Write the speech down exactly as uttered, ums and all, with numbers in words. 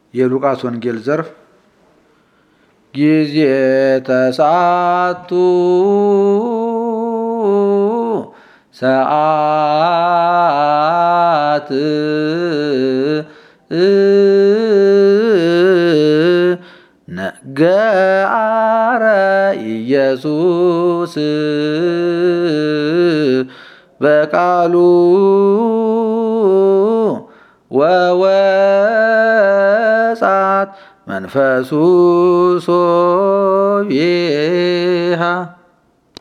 የሉቃስ ወንጌል ዘርፍ ጊዜ ተሳቱ ሰዓት ነገአረ ኢየሱስ በቃሉ ወወጻት መንፈሱ ሶብየሃ